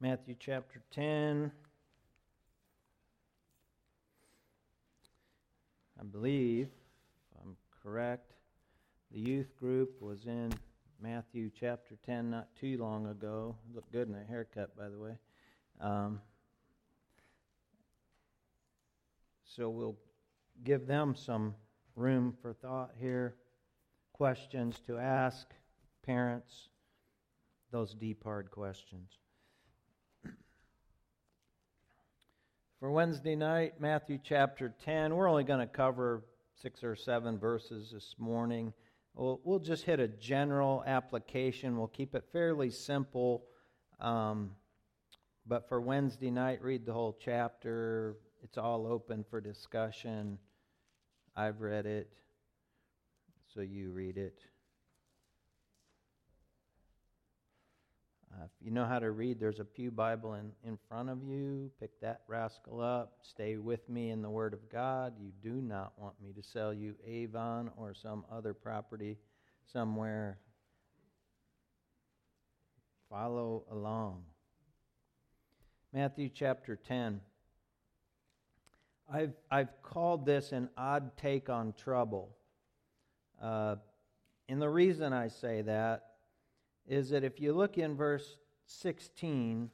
Matthew chapter 10. I believe, if I'm correct, the youth group was in Matthew chapter 10 not too long ago. Looked good in a haircut, by the way. So we'll give them some room for thought here. Questions to ask parents. Those deep, hard questions. For Wednesday night, Matthew chapter 10, we're only going to cover 6 or 7 verses this morning. We'll just hit a general application. We'll keep it fairly simple. But for Wednesday night, read the whole chapter. It's all open for discussion. I've read it, so you read it. If you know how to read, there's a pew Bible in front of you. Pick that rascal up. Stay with me in the Word of God. You do not want me to sell you Avon or some other property somewhere. Follow along. Matthew chapter 10. I've called this an odd take on trouble. And the reason I say that is that if you look in verse 16,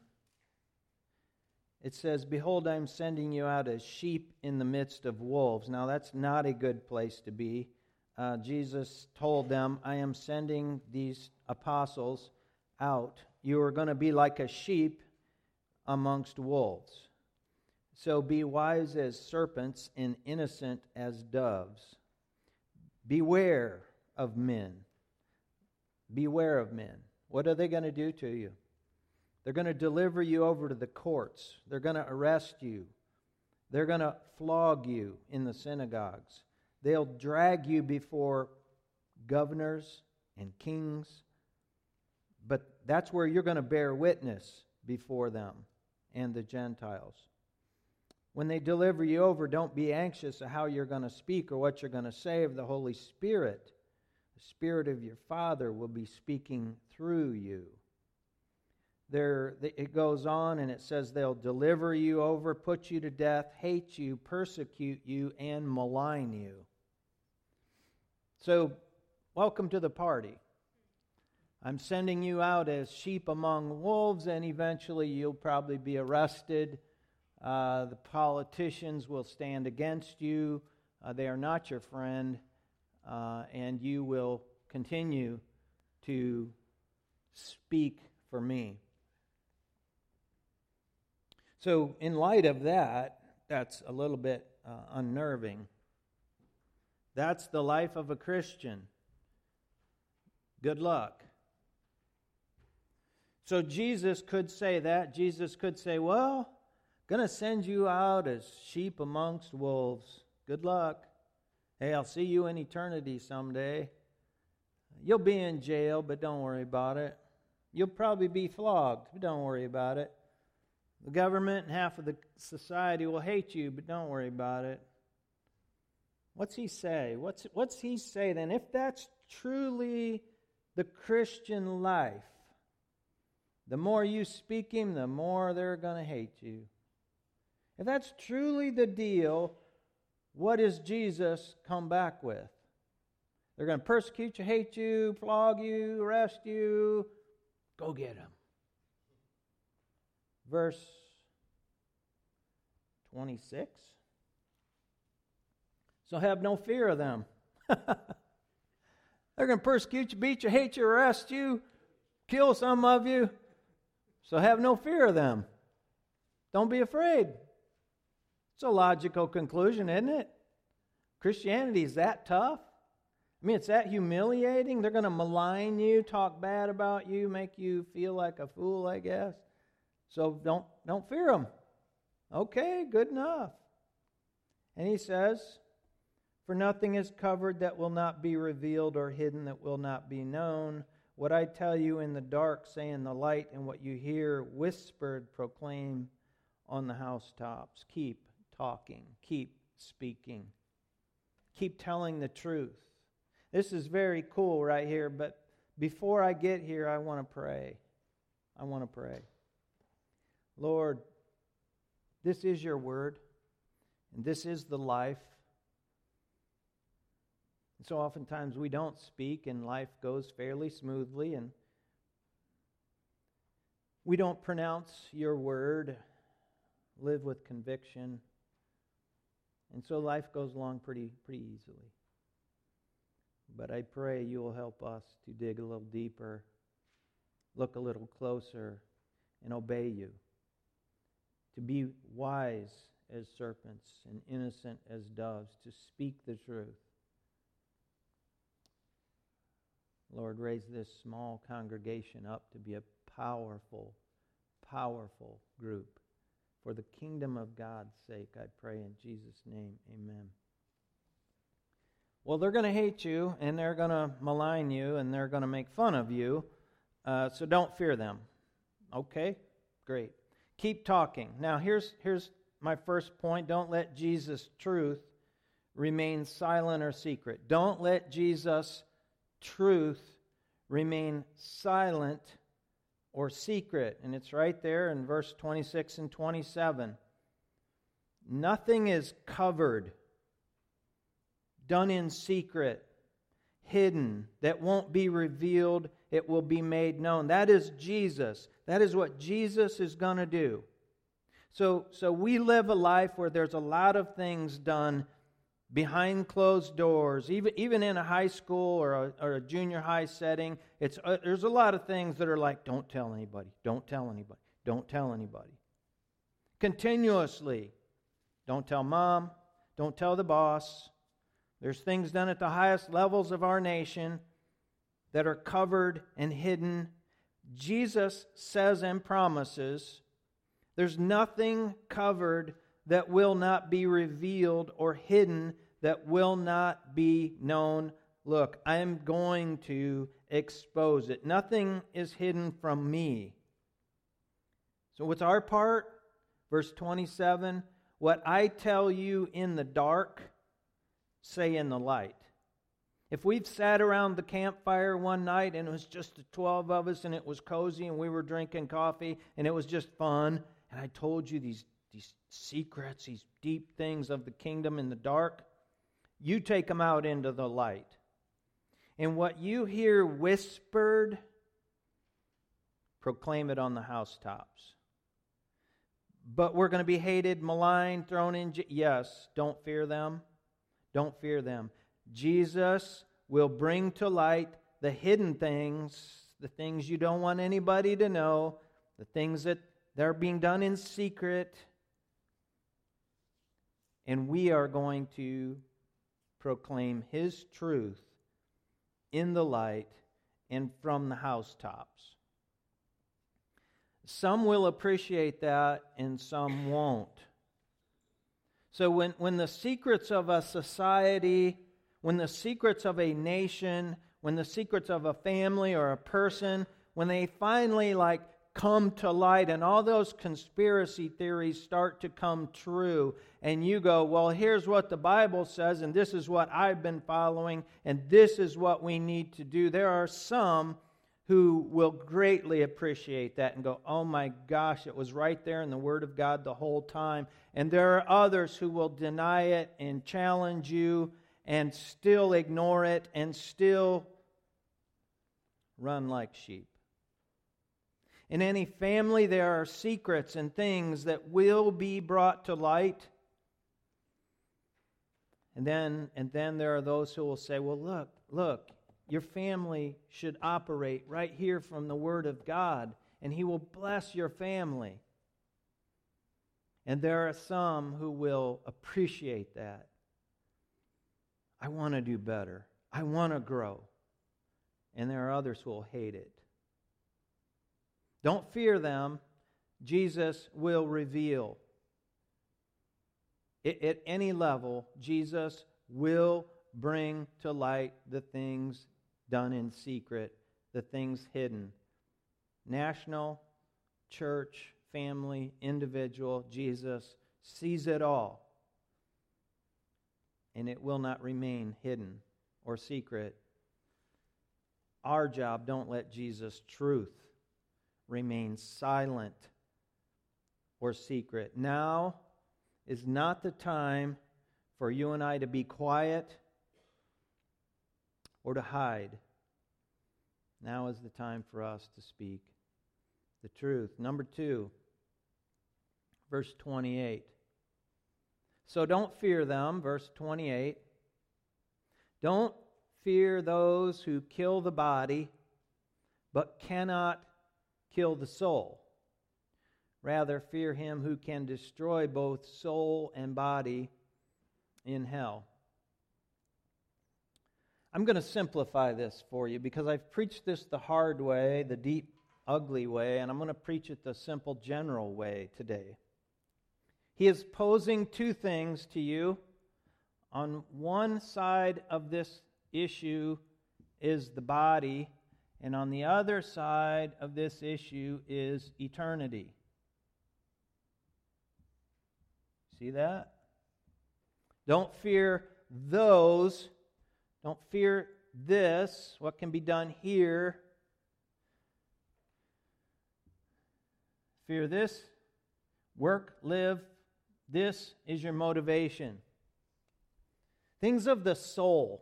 it says, "Behold, I am sending you out as sheep in the midst of wolves." Now, that's not a good place to be. Jesus told them, "I am sending these apostles out. You are going to be like a sheep amongst wolves. So be wise as serpents and innocent as doves. Beware of men." Beware of men. What are they going to do to you? They're going to deliver you over to the courts. They're going to arrest you. They're going to flog you in the synagogues. They'll drag you before governors and kings. But that's where you're going to bear witness before them and the Gentiles. When they deliver you over, don't be anxious of how you're going to speak or what you're going to say of the Holy Spirit. The Spirit of your Father will be speaking through you. It goes on and it says they'll deliver you over, put you to death, hate you, persecute you, and malign you. So, welcome to the party. I'm sending you out as sheep among wolves, and eventually you'll probably be arrested. The politicians will stand against you. They are not your friend. And you will continue to speak for me. So, in light of that, that's a little bit unnerving. That's the life of a Christian. Good luck. So, Jesus could say that. Jesus could say, well, going to send you out as sheep amongst wolves. Good luck. Hey, I'll see you in eternity someday. You'll be in jail, but don't worry about it. You'll probably be flogged, but don't worry about it. The government and half of the society will hate you, but don't worry about it. What's he say? What's he say then? If that's truly the Christian life, the more you speak him, the more they're going to hate you. If that's truly the deal, what does Jesus come back with? They're going to persecute you, hate you, flog you, arrest you. Go get them. Verse 26. So have no fear of them. They're going to persecute you, beat you, hate you, arrest you, kill some of you. So have no fear of them. Don't be afraid. It's a logical conclusion, isn't it? Christianity is that tough? I mean, it's that humiliating? They're going to malign you, talk bad about you, make you feel like a fool, I guess. So don't fear them. Okay, good enough. And he says, "For nothing is covered that will not be revealed, or hidden that will not be known. What I tell you in the dark, say in the light, and what you hear whispered, proclaim on the housetops." Keep talking. Keep speaking. Keep telling the truth. This is very cool right here, but before I get here, I want to pray. Lord, this is your word, and this is the life. And so oftentimes we don't speak, and life goes fairly smoothly, and we don't pronounce your word, live with conviction, and so life goes along pretty easily. But I pray you will help us to dig a little deeper, look a little closer, and obey you. To be wise as serpents and innocent as doves, to speak the truth. Lord, raise this small congregation up to be a powerful, powerful group. For the kingdom of God's sake, I pray in Jesus' name, amen. Well, they're going to hate you, and they're going to malign you, and they're going to make fun of you, so don't fear them. Okay? Great. Keep talking. Now, here's my first point. Don't let Jesus' truth remain silent or secret. Don't let Jesus' truth remain silent or secret. And it's right there in verse 26 and 27. Nothing is covered, done in secret, hidden, that won't be revealed. It will be made known. That is Jesus. That is what Jesus is going to do. So we live a life where there's a lot of things done behind closed doors, even in a high school or a junior high setting. There's a lot of things that are like, don't tell anybody, don't tell anybody, don't tell anybody. Continuously, don't tell mom, don't tell the boss. There's things done at the highest levels of our nation that are covered and hidden. Jesus says and promises there's nothing covered that will not be revealed or hidden that will not be known. Look, I am going to expose it. Nothing is hidden from me. So what's our part? Verse 27, what I tell you in the dark, say in the light. If we've sat around the campfire one night and it was just the 12 of us and it was cozy and we were drinking coffee and it was just fun, and I told you these secrets, these deep things of the kingdom in the dark, you take them out into the light. And what you hear whispered, proclaim it on the housetops. But we're going to be hated, maligned, thrown in jail. Yes, don't fear them. Don't fear them. Jesus will bring to light the hidden things, the things you don't want anybody to know, the things that they're being done in secret. And we are going to proclaim His truth in the light and from the housetops. Some will appreciate that and some won't. So when the secrets of a society, when the secrets of a nation, when the secrets of a family or a person, when they finally come to light and all those conspiracy theories start to come true, and you go, well, here's what the Bible says, and this is what I've been following, and this is what we need to do. There are some who will greatly appreciate that and go, oh my gosh, it was right there in the Word of God the whole time. And there are others who will deny it and challenge you and still ignore it and still run like sheep. In any family, there are secrets and things that will be brought to light. And then there are those who will say, well, look, your family should operate right here from the Word of God, and He will bless your family. And there are some who will appreciate that. I want to do better. I want to grow. And there are others who will hate it. Don't fear them. Jesus will reveal. At any level, Jesus will bring to light the things done in secret, the things hidden. National, church, family, individual, Jesus sees it all. And it will not remain hidden or secret. Our job, don't let Jesus' truth remain silent or secret. Now is not the time for you and I to be quiet or to hide. Now is the time for us to speak the truth. Number 2, verse 28. So don't fear them, verse 28. Don't fear those who kill the body, but cannot kill the soul. Rather, fear him who can destroy both soul and body in hell. I'm going to simplify this for you because I've preached this the hard way, the deep, ugly way, and I'm going to preach it the simple, general way today. He is posing two things to you. On one side of this issue is the body, and on the other side of this issue is eternity. See that? Don't fear those. Don't fear this, what can be done here. Fear this. Work, live. This is your motivation. Things of the soul.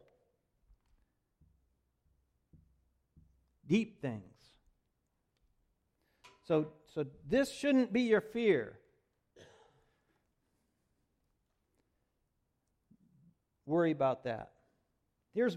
Deep things. So this shouldn't be your fear. Worry about that. This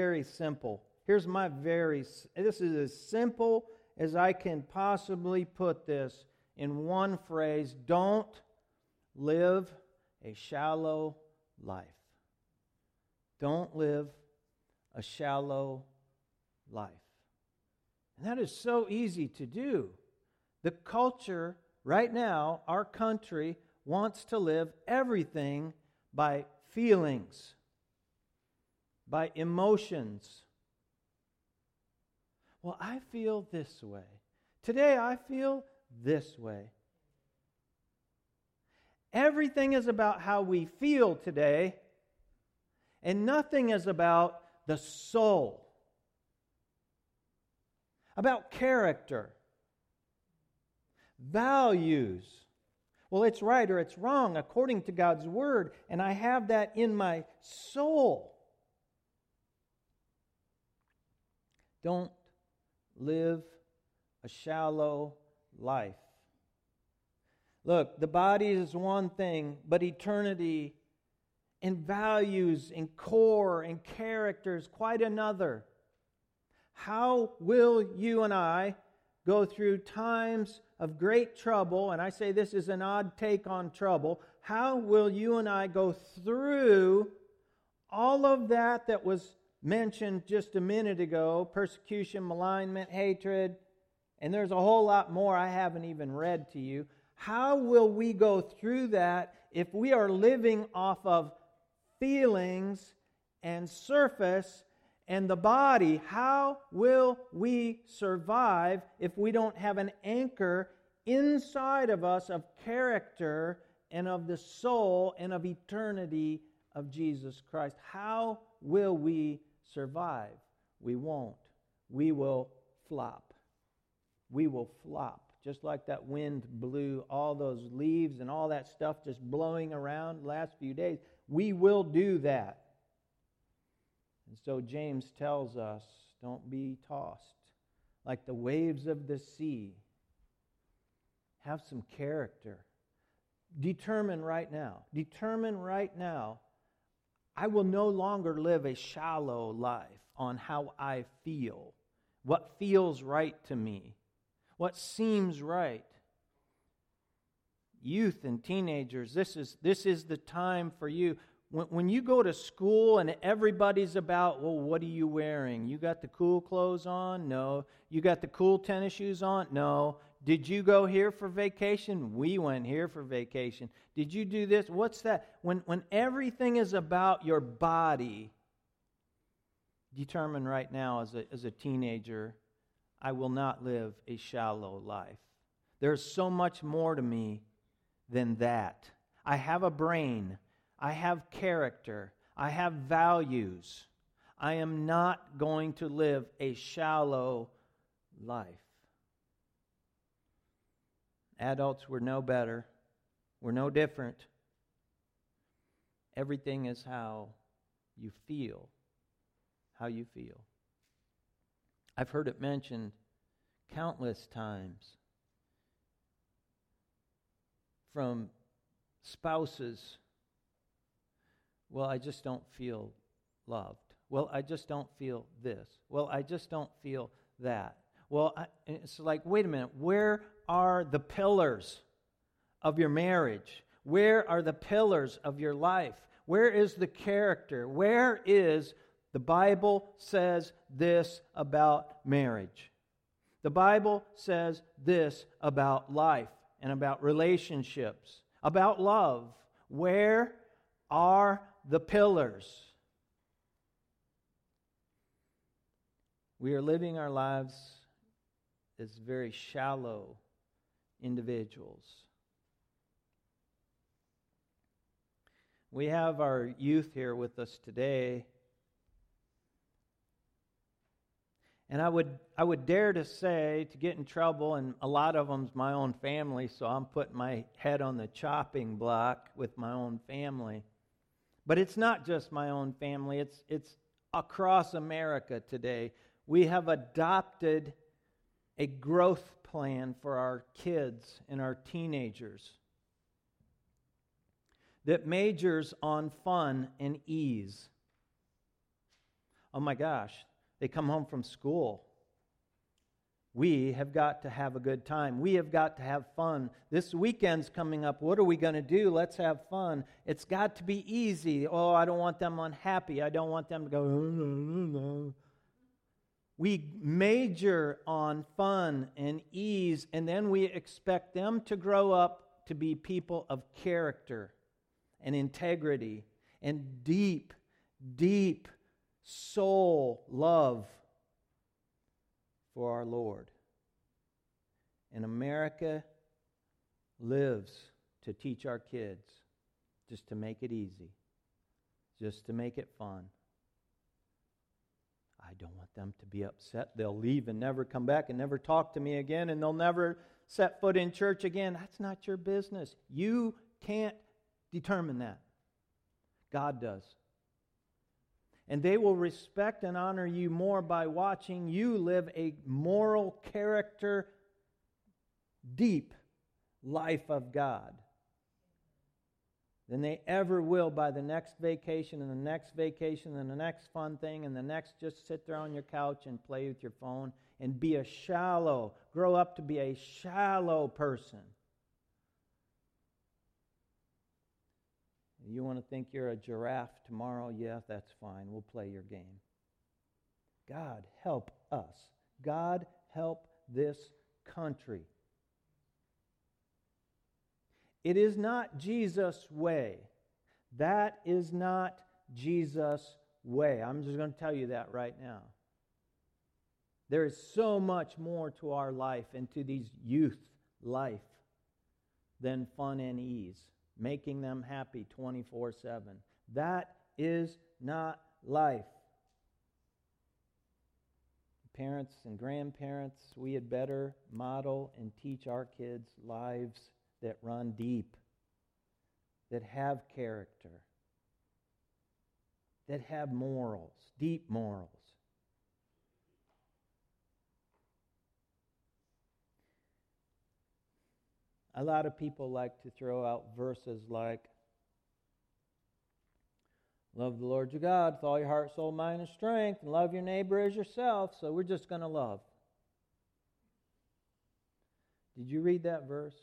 is as simple as I can possibly put this in one phrase. Don't live a shallow life. Don't live a shallow life. And that is so easy to do. The culture right now, our country, wants to live everything by feelings, by emotions. Well, I feel this way. Today I feel this way. Everything is about how we feel today, and nothing is about the soul, about character, values. Well, it's right or it's wrong according to God's Word, and I have that in my soul. Don't live a shallow life. Look, the body is one thing, but eternity and values and core and character is quite another. How will you and I go through times of great trouble, and I say this is an odd take on trouble, how will you and I go through all of that was mentioned just a minute ago, persecution, malignment, hatred, and there's a whole lot more I haven't even read to you. How will we go through that if we are living off of feelings and surface and the body? How will we survive if we don't have an anchor inside of us of character and of the soul and of eternity of Jesus Christ? How will we survive? We won't. We will flop. We will flop. Just like that wind blew all those leaves and all that stuff just blowing around the last few days. We will do that. And so James tells us, don't be tossed like the waves of the sea. Have some character. Determine right now, I will no longer live a shallow life on how I feel, what feels right to me, what seems right. Youth and teenagers, this is the time for you. When you go to school and everybody's about, well, what are you wearing? You got the cool clothes on? No. You got the cool tennis shoes on? No. Did you go here for vacation? We went here for vacation. Did you do this? What's that? When everything is about your body, determine right now as a teenager, I will not live a shallow life. There's so much more to me than that. I have a brain. I have character. I have values. I am not going to live a shallow life. Adults were no better. We're no different. Everything is how you feel. How you feel. I've heard it mentioned countless times from spouses. Well, I just don't feel loved. Well, I just don't feel this. Well, I just don't feel that. Well, it's like, wait a minute. Where are the pillars of your marriage? Where are the pillars of your life? Where is the character? Where is the Bible says this about marriage? The Bible says this about life and about relationships, about love. Where are the pillars? We are living our lives as very shallow individuals. We have our youth here with us today. And I would dare to say, to get in trouble, and a lot of them's my own family, so I'm putting my head on the chopping block with my own family. But it's not just my own family, it's across America today. We have adopted a growth plan for our kids and our teenagers that majors on fun and ease. Oh my gosh, they come home from school. We have got to have a good time. We have got to have fun. This weekend's coming up. What are we going to do? Let's have fun. It's got to be easy. Oh, I don't want them unhappy. I don't want them to go, We major on fun and ease, and then we expect them to grow up to be people of character and integrity and deep, deep soul love for our Lord. And America lives to teach our kids just to make it easy, just to make it fun. I don't want them to be upset. They'll leave and never come back and never talk to me again, and they'll never set foot in church again. That's not your business. You can't determine that. God does. And they will respect and honor you more by watching you live a moral character, deep life of God than they ever will by the next vacation and the next vacation and the next fun thing and the next just sit there on your couch and play with your phone and grow up to be a shallow person. You want to think you're a giraffe tomorrow? Yeah, that's fine. We'll play your game. God, help us. God, help this country. It is not Jesus' way. That is not Jesus' way. I'm just going to tell you that right now. There is so much more to our life and to these youth life than fun and ease, making them happy 24/7. That is not life. Parents and grandparents, we had better model and teach our kids lives that run deep, that have character, that have morals, deep morals. A lot of people like to throw out verses like, love the Lord your God with all your heart, soul, mind, and strength, and love your neighbor as yourself, so we're just going to love. Did you read that verse?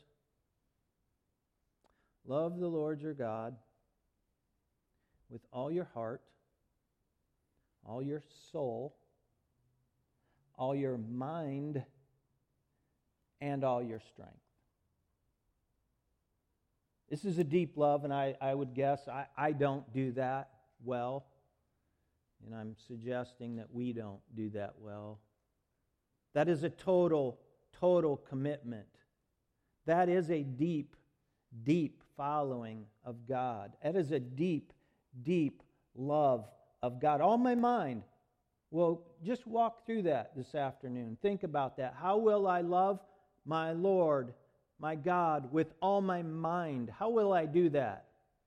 Love the Lord your God with all your heart, all your soul, all your mind, and all your strength. This is a deep love, and I would guess I don't do that well. And I'm suggesting that we don't do that well. That is a total commitment. That is a deep following of God. That is a deep love of God. All my mind. Well, just walk through that this afternoon. Think about that. How will I love my Lord, my God with all my mind. How will I do that?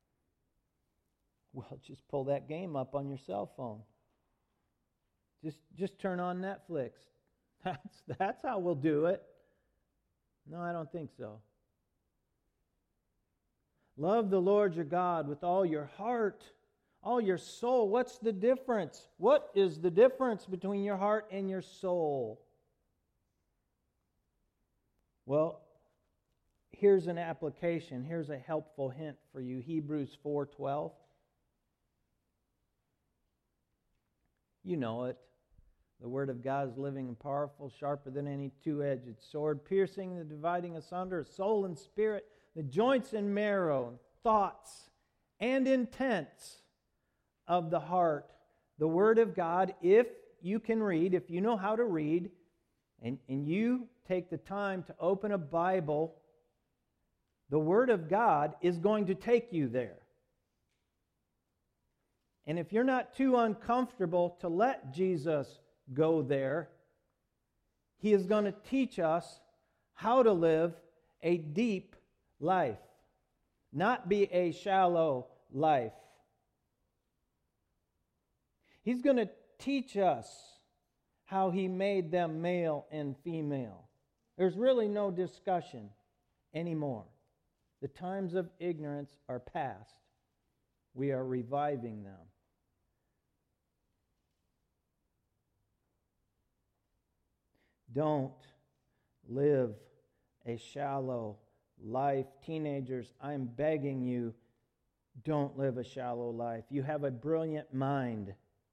Well, just pull that game up on your cell phone. Just turn on Netflix. That's how we'll do it. No, I don't think so. Love the Lord your God with all your heart, all your soul. What's the difference? What is the difference between your heart and your soul? Well, here's an application. Here's a helpful hint for you. Hebrews 4:12. You know it. The Word of God is living and powerful, sharper than any two-edged sword, piercing and dividing asunder soul and spirit, the joints and marrow, thoughts and intents of the heart. The Word of God, if you can read, if you know how to read, and you take the time to open a Bible, the Word of God is going to take you there. And if you're not too uncomfortable to let Jesus go there, He is going to teach us how to live a deep life, not be a shallow life. He's going to teach us how He made them male and female. There's really no discussion anymore. The times of ignorance are past. We are reviving them. Don't live a shallow life. Teenagers, I'm begging you, don't live a shallow life. You have a brilliant mind.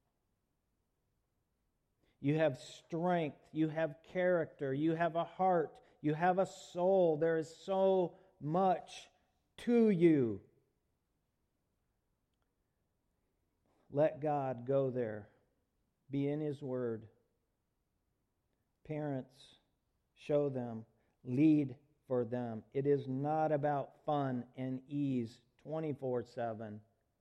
You have strength. You have character. You have a heart. You have a soul. There is so much to you. Let God go there. Be in His Word. Parents, show them. Lead for them. It is not about fun and ease 24/7.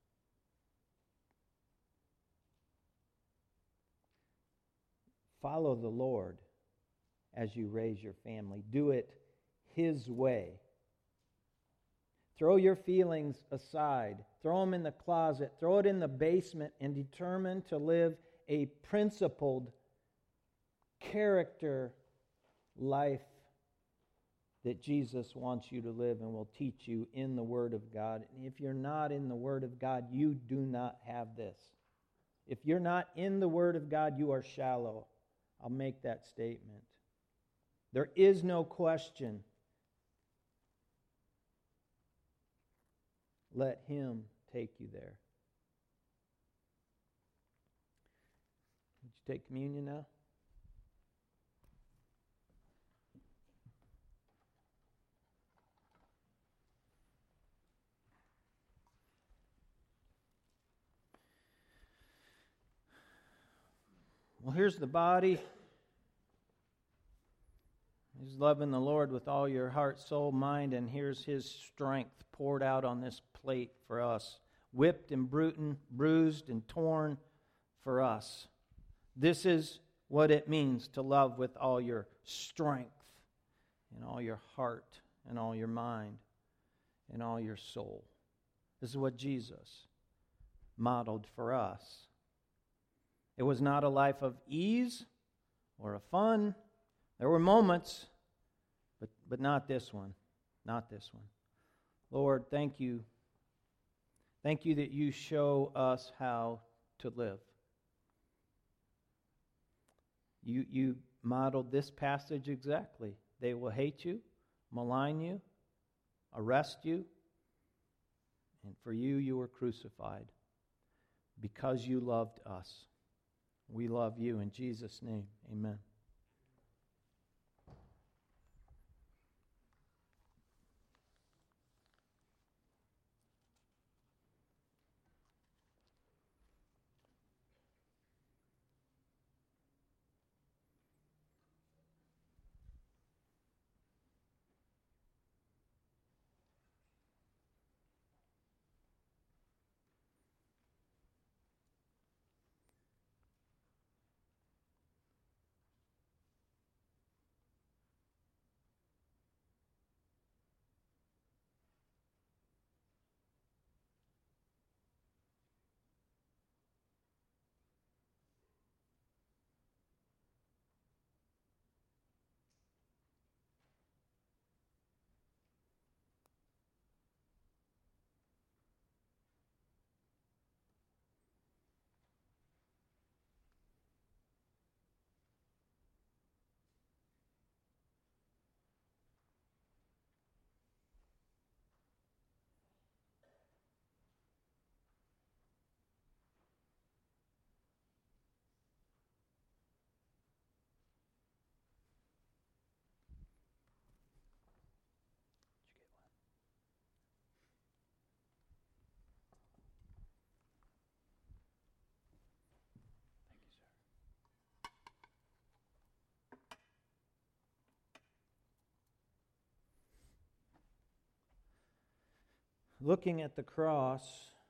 Follow the Lord as you raise your family. Do it His way. Throw your feelings aside. Throw them in the closet. Throw it in the basement and determine to live a principled character life that Jesus wants you to live and will teach you in the Word of God. And if you're not in the Word of God, you do not have this. If you're not in the Word of God, you are shallow. I'll make that statement. There is no question. Let Him take you there. Would you take communion now? Well, here's the body. He's loving the Lord with all your heart, soul, mind, and here's His strength poured out on this plate for us. Whipped and bruised and torn for us. This is what it means to love with all your strength and all your heart and all your mind and all your soul. This is what Jesus modeled for us. It was not a life of ease or of fun. There were moments, but not this one. Not this one. Lord, thank you. Thank you that you show us how to live. You modeled this passage exactly. They will hate you, malign you, arrest you, and for you were crucified because you loved us. We love you in Jesus' name. Amen. looking at the cross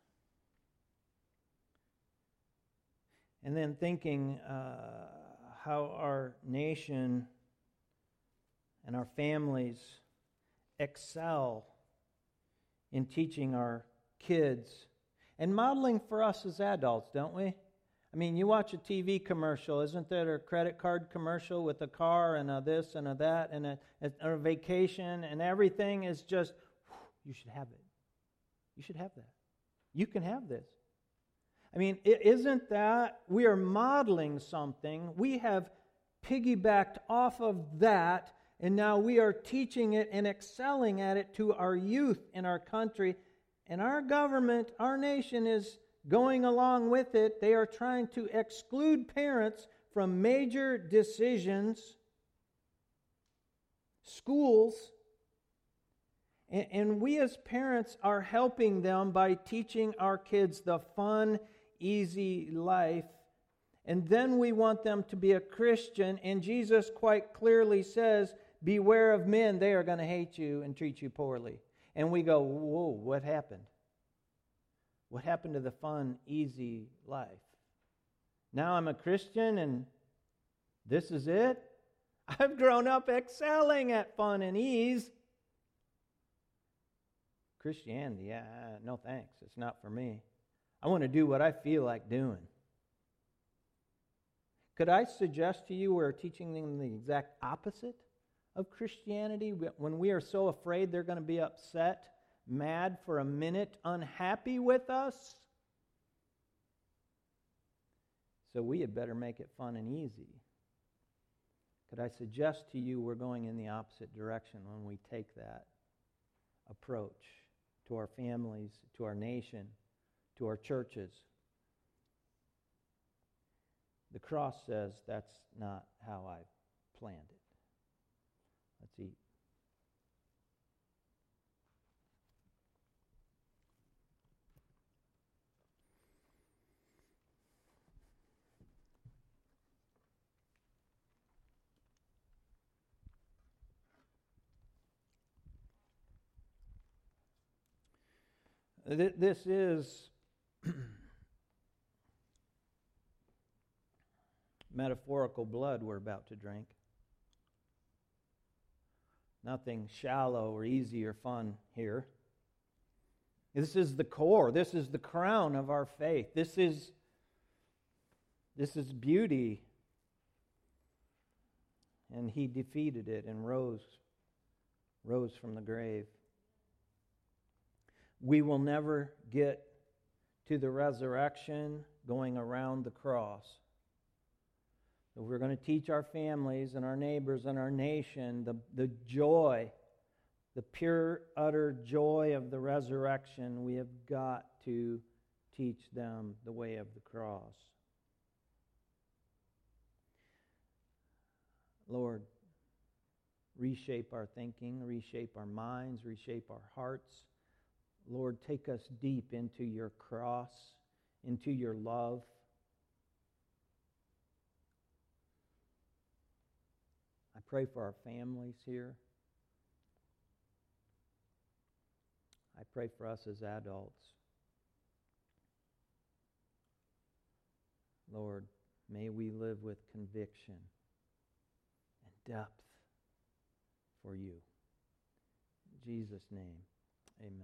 and then thinking how our nation and our families excel in teaching our kids and modeling for us as adults, don't we? I mean, you watch a TV commercial, isn't there a credit card commercial with a car and a this and a that and a vacation, and everything is just, you should have it. You should have that. You can have this. I mean, isn't that, we are modeling something. We have piggybacked off of that, and now we are teaching it and excelling at it to our youth in our country. And our government, our nation is going along with it. They are trying to exclude parents from major decisions, schools, and we as parents are helping them by teaching our kids the fun, easy life. And then we want them to be a Christian, and Jesus quite clearly says, beware of men, they are going to hate you and treat you poorly. And we go, whoa, what happened? What happened to the fun, easy life? Now I'm a Christian and this is it? I've grown up excelling at fun and ease. Christianity, no thanks. It's not for me. I want to do what I feel like doing. Could I suggest to you we're teaching them the exact opposite of Christianity? When we are so afraid they're going to be upset, mad for a minute, unhappy with us, so we had better make it fun and easy. Could I suggest to you we're going in the opposite direction when we take that approach to our families, to our nation, to our churches? The cross says that's not how I planned it. Let's eat. This is metaphorical blood we're about to drink. Nothing shallow or easy or fun here. This is the core. This is the crown of our faith. This is beauty. And he defeated it and rose from the grave. We will never get to the resurrection going around the cross. If we're going to teach our families and our neighbors and our nation the joy, the pure, utter joy of the resurrection, we have got to teach them the way of the cross. Lord, reshape our thinking, reshape our minds, reshape our hearts. Lord, take us deep into your cross, into your love. I pray for our families here. I pray for us as adults. Lord, may we live with conviction and depth for you. In Jesus' name, amen.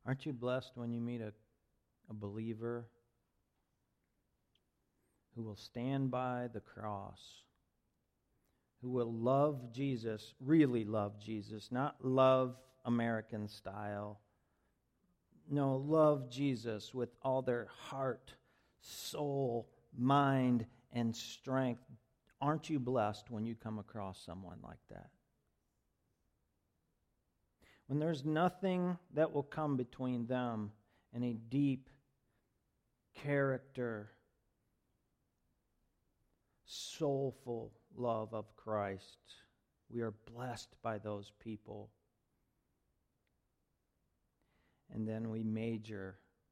Aren't you blessed when you meet a believer who will stand by the cross, who will love Jesus, really love Jesus, not love American style. No, love Jesus with all their heart, soul, mind, and strength. Aren't you blessed when you come across someone like that? When there's nothing that will come between them and a deep character, soulful love of Christ. We are blessed by those people. And then we major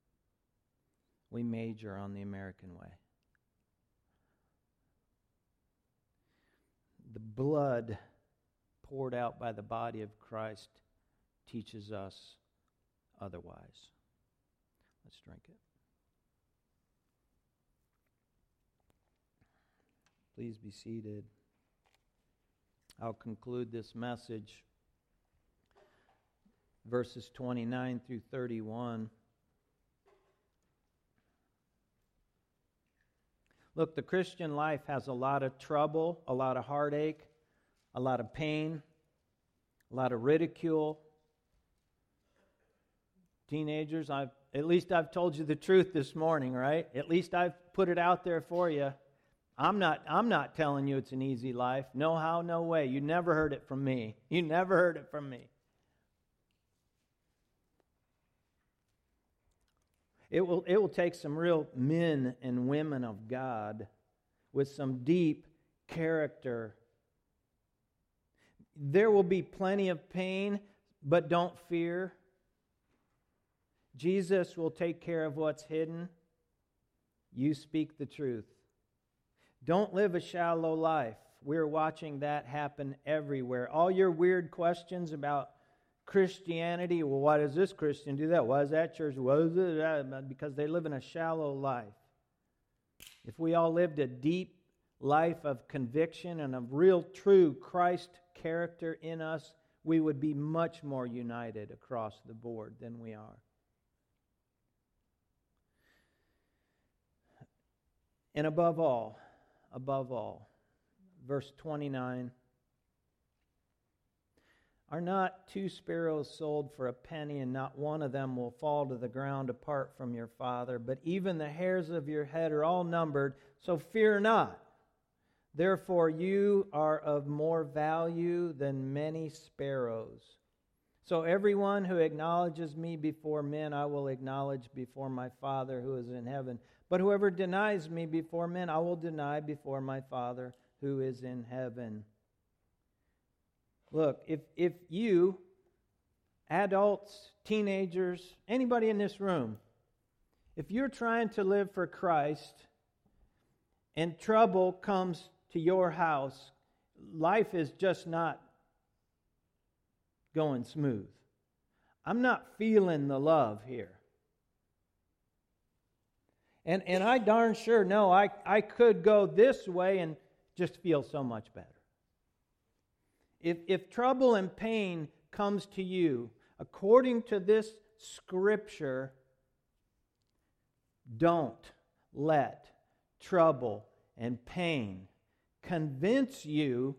on the American way. The blood poured out by the body of Christ teaches us otherwise. Let's drink it. Please be seated. I'll conclude this message. Verses 29 through 31. Look, the Christian life has a lot of trouble, a lot of heartache, a lot of pain, a lot of ridicule. Teenagers, at least I've told you the truth this morning, right? At least I've put it out there for you. I'm not telling you it's an easy life. No how, no way. You never heard it from me. You never heard it from me. It will take some real men and women of God with some deep character. There will be plenty of pain, but don't fear. Jesus will take care of what's hidden. You speak the truth. Don't live a shallow life. We're watching that happen everywhere. All your weird questions about Christianity, well, why does this Christian do that? Why is that church? Why is it that? Because they live in a shallow life. If we all lived a deep life of conviction and of real, true Christ character in us, we would be much more united across the board than we are. And above all, verse 29, are not 2 sparrows sold for a penny, and not one of them will fall to the ground apart from your Father? But even the hairs of your head are all numbered, so fear not. Therefore you are of more value than many sparrows. So everyone who acknowledges me before men, I will acknowledge before my Father who is in heaven. But whoever denies me before men, I will deny before my Father who is in heaven. Look, if you, adults, teenagers, anybody in this room, if you're trying to live for Christ and trouble comes to your house, life is just not going smooth. I'm not feeling the love here. And I darn sure know I could go this way and just feel so much better. If trouble and pain comes to you, according to this scripture, don't let trouble and pain convince you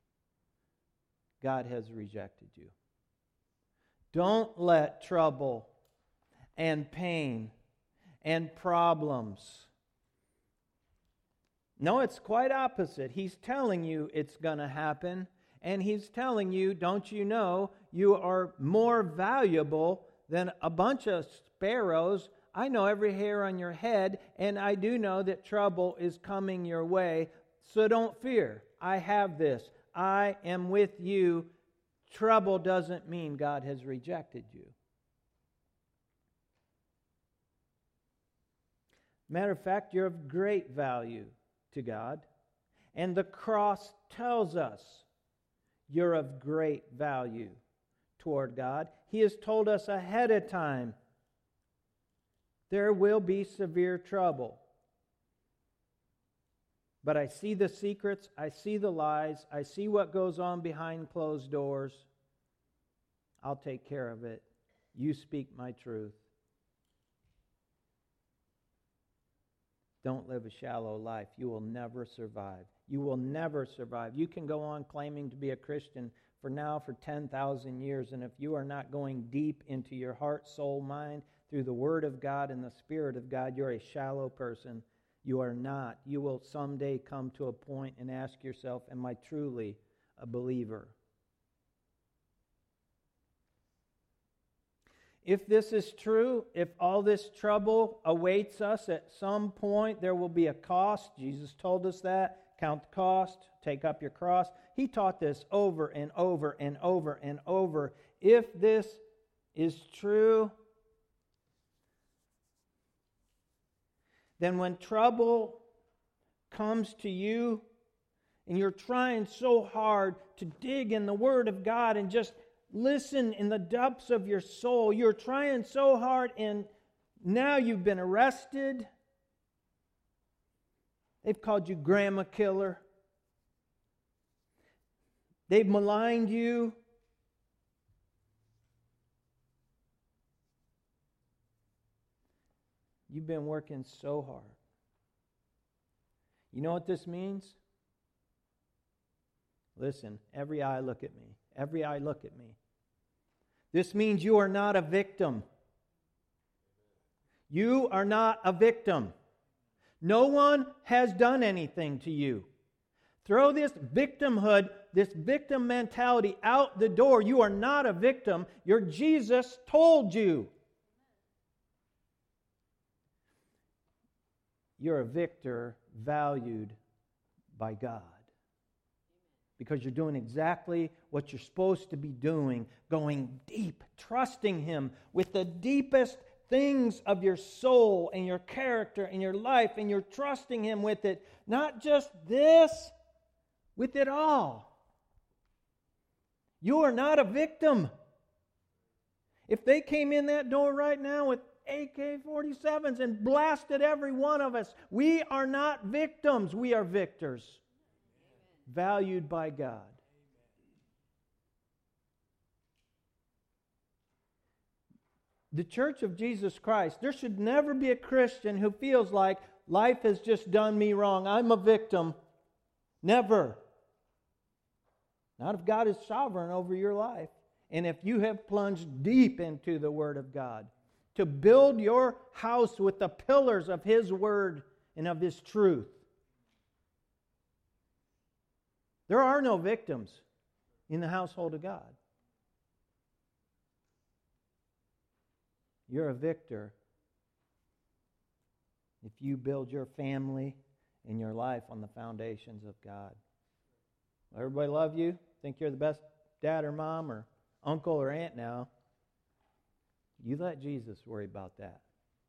God has rejected you. Don't let trouble and pain and problems. No, it's quite opposite. He's telling you it's going to happen. And He's telling you, don't you know, you are more valuable than a bunch of sparrows. I know every hair on your head, and I do know that trouble is coming your way. So don't fear. I have this. I am with you. Trouble doesn't mean God has rejected you. Matter of fact, you're of great value to God. And the cross tells us you're of great value toward God. He has told us ahead of time there will be severe trouble. But I see the secrets, I see the lies, I see what goes on behind closed doors. I'll take care of it. You speak my truth. Don't live a shallow life. You will never survive. You will never survive. You can go on claiming to be a Christian for 10,000 years, and if you are not going deep into your heart, soul, mind, through the Word of God and the Spirit of God, you're a shallow person. You are not. You will someday come to a point and ask yourself, am I truly a believer? If this is true, if all this trouble awaits us, at some point there will be a cost. Jesus told us that. Count the cost, take up your cross. He taught this over and over and over and over. If this is true, then when trouble comes to you and you're trying so hard to dig in the Word of God and just listen in the depths of your soul, you're trying so hard and now you've been arrested. They've called you grandma killer. They've maligned you. You've been working so hard. You know what this means? Listen, every eye look at me. Every eye look at me. This means you are not a victim. You are not a victim. No one has done anything to you. Throw this victimhood, this victim mentality out the door. You are not a victim. Your Jesus told you. You're a victor valued by God. Because you're doing exactly what you're supposed to be doing, going deep, trusting Him with the deepest things of your soul and your character and your life, and you're trusting Him with it. Not just this, with it all. You are not a victim. If they came in that door right now with AK-47s and blasted every one of us, we are not victims. We are victors. Valued by God. The Church of Jesus Christ, there should never be a Christian who feels like life has just done me wrong. I'm a victim. Never. Not if God is sovereign over your life. And if you have plunged deep into the Word of God to build your house with the pillars of His Word and of His truth. There are no victims in the household of God. You're a victor if you build your family and your life on the foundations of God. Will everybody love you? Think you're the best dad or mom or uncle or aunt now? You let Jesus worry about that.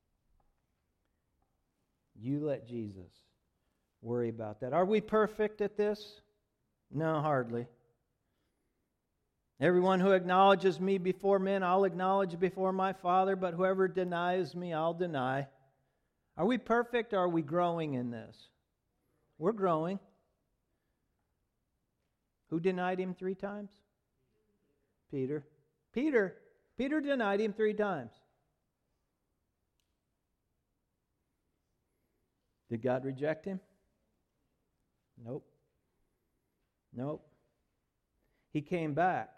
You let Jesus worry about that. Are we perfect at this? No, hardly. Everyone who acknowledges me before men, I'll acknowledge before my Father, but whoever denies me, I'll deny. Are we perfect or are we growing in this? We're growing. Who denied Him 3 times? Peter. Peter denied Him 3 times. Did God reject him? Nope. He came back.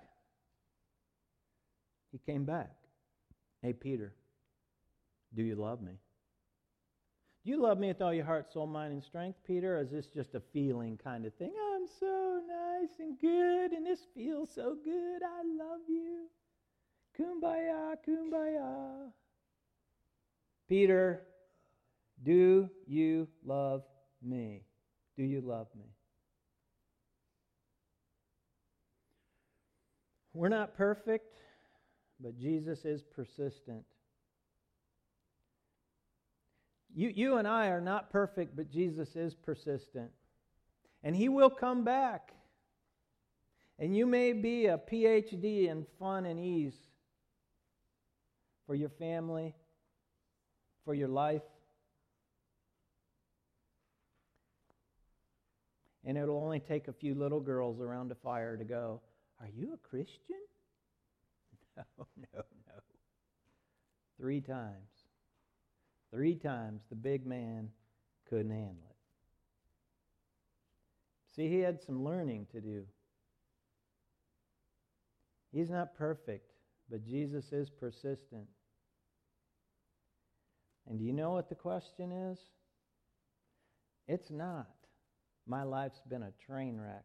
Hey, Peter, do you love me? Do you love me with all your heart, soul, mind, and strength, Peter? Or is this just a feeling kind of thing? I'm so nice and good, and this feels so good. I love you. Kumbaya, kumbaya. Peter, do you love me? Do you love me? We're not perfect, but Jesus is persistent. You and I are not perfect, but Jesus is persistent. And He will come back. And you may be a PhD in fun and ease for your family, for your life. And it'll only take a few little girls around the fire to go, "Are you a Christian?" No. 3 times. 3 times the big man couldn't handle it. See, he had some learning to do. He's not perfect, but Jesus is persistent. And do you know what the question is? It's not, my life's been a train wreck.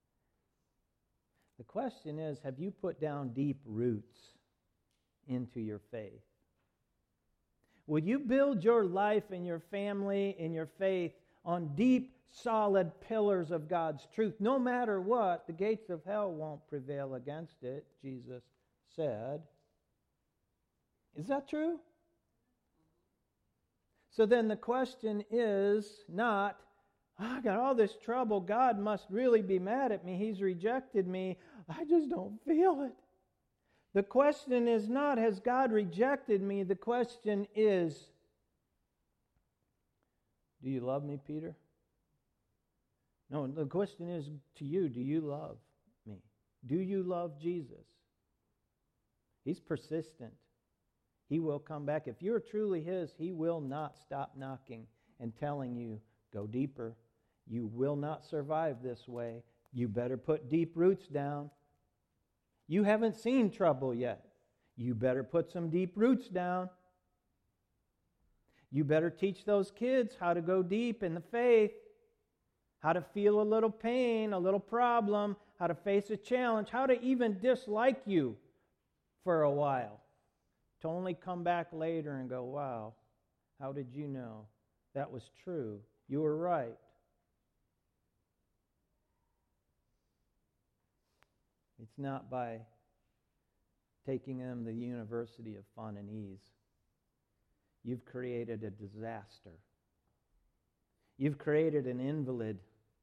The question is, have you put down deep roots into your faith? Will you build your life and your family and your faith on deep, solid pillars of God's truth? No matter what, the gates of hell won't prevail against it, Jesus said. Is that true? So then the question is not, I got all this trouble, God must really be mad at me, He's rejected me, I just don't feel it. The question is not, has God rejected me? The question is, do you love me, Peter? No, the question is to you, do you love me? Do you love Jesus? He's persistent. He will come back. If you're truly His, He will not stop knocking and telling you, go deeper. You will not survive this way. You better put deep roots down. You haven't seen trouble yet. You better put some deep roots down. You better teach those kids how to go deep in the faith, how to feel a little pain, a little problem, how to face a challenge, how to even dislike you for a while, to only come back later and go, wow, how did you know? That was true. You were right. It's not by taking them to the University of Fun and Ease. You've created a disaster. You've created an invalid.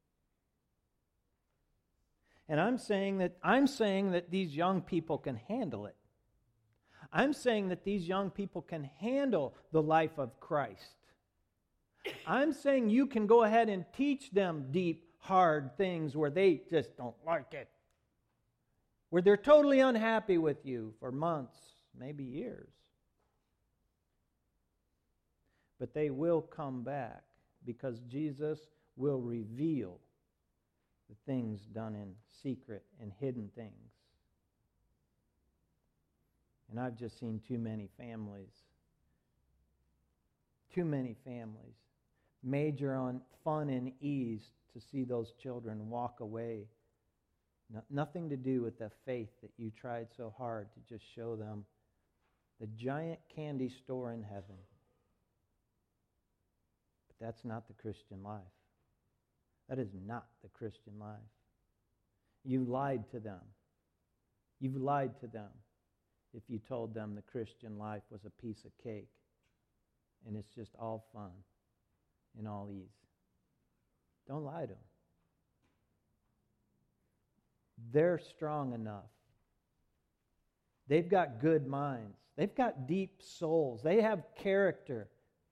And I'm saying that these young people can handle it. I'm saying that these young people can handle the life of Christ. I'm saying you can go ahead and teach them deep, hard things where they just don't like it, where they're totally unhappy with you for months, maybe years. But they will come back because Jesus will reveal the things done in secret and hidden things. And I've just seen too many families major on fun and ease to see those children walk away. Nothing to do with the faith that you tried so hard to just show them the giant candy store in heaven. But that's not the Christian life. That is not the Christian life. You lied to them. You've lied to them if you told them the Christian life was a piece of cake and it's just all fun and all ease. Don't lie to them. They're strong enough. They've got good minds. They've got deep souls. They have character.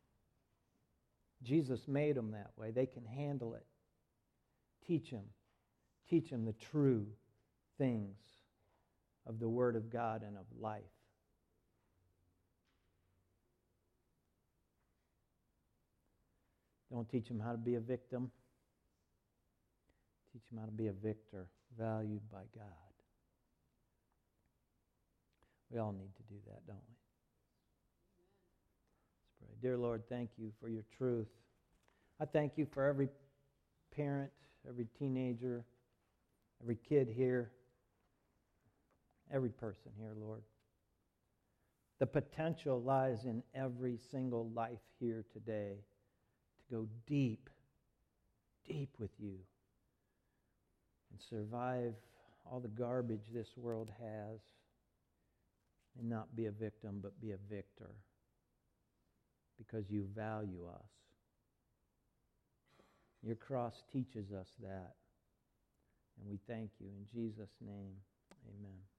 Jesus made them that way. They can handle it. Teach them. Teach them the true things of the Word of God and of life. Don't teach them how to be a victim. Teach them how to be a victor, valued by God. We all need to do that, don't we? Let's pray. Dear Lord, thank you for your truth. I thank you for every parent, every teenager, every kid here, every person here, Lord. The potential lies in every single life here today to go deep, deep with you and survive all the garbage this world has and not be a victim but be a victor because you value us. Your cross teaches us that, and we thank you. In Jesus' name, amen.